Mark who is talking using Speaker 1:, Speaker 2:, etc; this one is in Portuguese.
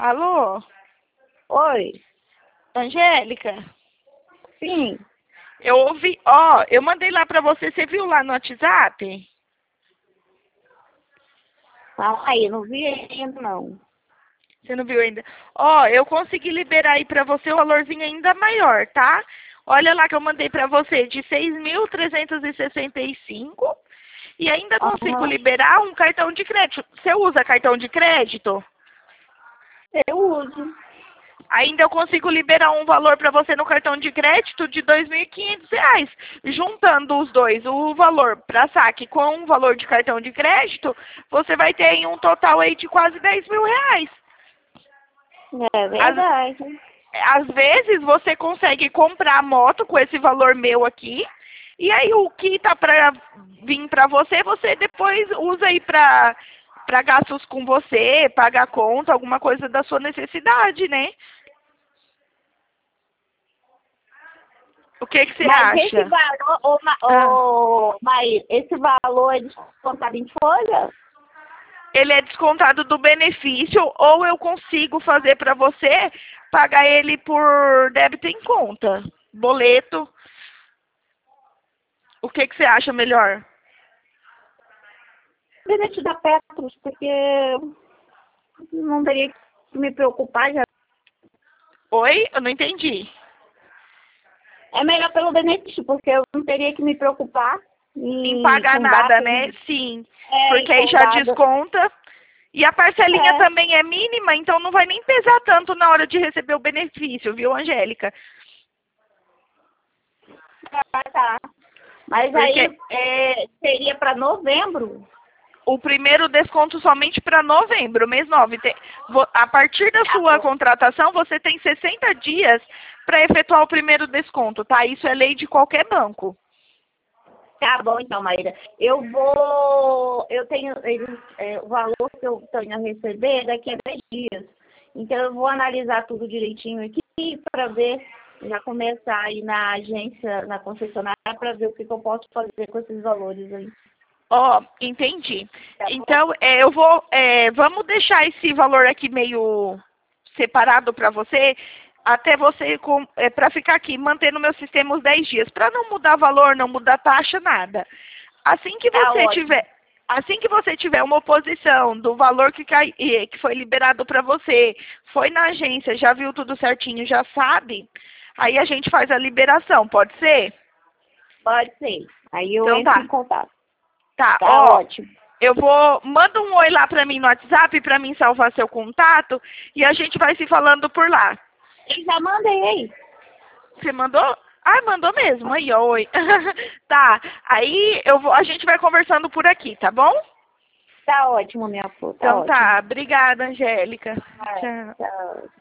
Speaker 1: Alô?
Speaker 2: Oi,
Speaker 1: Angélica?
Speaker 2: sim.
Speaker 1: Eu ouvi, eu mandei lá pra você viu lá no WhatsApp?
Speaker 2: Fala aí, não vi ainda não.
Speaker 1: Você não viu ainda? Eu consegui liberar aí pra você o valorzinho ainda maior, tá? Olha lá que eu mandei pra você de 6.365 e ainda consigo
Speaker 2: Aham.
Speaker 1: liberar um cartão de crédito. Você usa cartão de crédito?
Speaker 2: Eu uso.
Speaker 1: Ainda eu consigo liberar um valor para você no cartão de crédito de R$ 2.500. Juntando os dois, o valor para saque com o valor de cartão de crédito, você vai ter aí um total aí de quase R$ 10.000.
Speaker 2: É
Speaker 1: Às,
Speaker 2: verdade.
Speaker 1: às vezes você consegue comprar a moto com esse valor meu aqui, e aí o que tá para vir para você, você depois usa aí para gastos com você, pagar conta, alguma coisa da sua necessidade, né? O que que você
Speaker 2: Mas esse
Speaker 1: acha?
Speaker 2: valor,
Speaker 1: Ah,
Speaker 2: Maíra, esse valor é descontado em folha?
Speaker 1: ele é descontado do benefício ou eu consigo fazer para você pagar ele por débito em conta, boleto. O que que você acha melhor?
Speaker 2: Bilhete da Petros, porque não teria que me preocupar já.
Speaker 1: Oi? Eu não entendi.
Speaker 2: É melhor pelo benefício, porque eu não teria que me preocupar
Speaker 1: Em pagar
Speaker 2: com
Speaker 1: nada,
Speaker 2: datas,
Speaker 1: né? Sim.
Speaker 2: e
Speaker 1: Porque aí
Speaker 2: com
Speaker 1: já
Speaker 2: dados.
Speaker 1: desconta. E a parcelinha
Speaker 2: É,
Speaker 1: também é mínima, então não vai nem pesar tanto na hora de receber o benefício, viu, Angélica?
Speaker 2: tá. Mas
Speaker 1: Porque
Speaker 2: aí seria para novembro.
Speaker 1: o primeiro desconto somente para novembro, mês 9. A partir da
Speaker 2: Tá
Speaker 1: sua
Speaker 2: bom.
Speaker 1: contratação, você tem 60 dias para efetuar o primeiro desconto, tá? Isso é lei de qualquer banco.
Speaker 2: Tá bom, então, Maíra. Eu tenho o valor que eu tenho a receber daqui a 10 dias. Então, eu vou analisar tudo direitinho aqui para ver, já começar aí na agência, na concessionária, para ver o que eu posso fazer com esses valores aí.
Speaker 1: Entendi.
Speaker 2: Tá bom?
Speaker 1: Então, vamos deixar esse valor aqui meio separado para você, até você, para ficar aqui, manter no meu sistema os 10 dias, para não mudar valor, não mudar taxa, nada. Assim que
Speaker 2: Tá
Speaker 1: você
Speaker 2: ótimo.
Speaker 1: tiver, assim que você tiver uma oposição do valor que foi liberado para você, foi na agência, já viu tudo certinho, já sabe, aí a gente faz a liberação, pode ser?
Speaker 2: Pode ser. Aí eu
Speaker 1: Então
Speaker 2: entro em
Speaker 1: tá.
Speaker 2: contato.
Speaker 1: Tá,
Speaker 2: Tá ótimo.
Speaker 1: manda um oi lá pra mim no WhatsApp pra mim salvar seu contato e a gente vai se falando por lá.
Speaker 2: Eu já mandei aí.
Speaker 1: Você mandou? Ah, mandou mesmo. Aí, ó, oi. Tá. Aí a gente vai conversando por aqui, tá bom?
Speaker 2: Tá ótimo, minha flor. Tá
Speaker 1: Então
Speaker 2: ótimo.
Speaker 1: tá. Obrigada, Angélica.
Speaker 2: Ah,
Speaker 1: Tchau.
Speaker 2: tchau.